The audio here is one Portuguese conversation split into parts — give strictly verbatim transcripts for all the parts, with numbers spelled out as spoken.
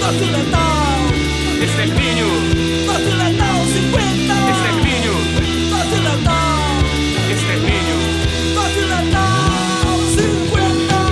Dose letal. Extermínio. Dose letal cinquenta. Extermínio. Dose letal. Extermínio. Dose letal cinquenta.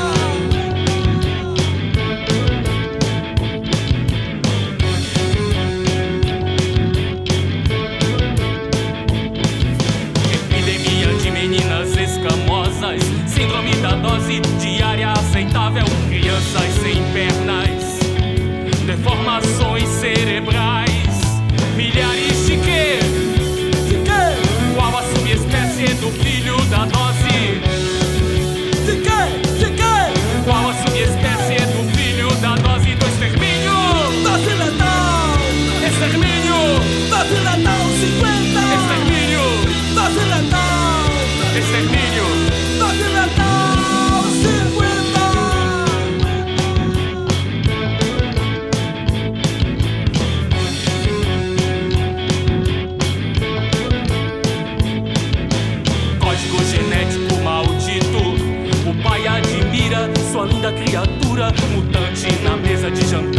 Epidemia de meninas escamosas, síndrome da dose diária aceitável, crianças sem pernas, deformações cerebrais, milhares de quê? De quê? Qual a subespécie do filho da dose? De quê? De quê? Qual a subespécie do filho da dose do extermínio? Dose letal. Extermínio! Dose letal cinquenta. Extermínio! Dose letal. Extermínio! Dose letal cinquenta. Código genético maldito. O pai admira sua linda criatura, mutante na mesa de jantar.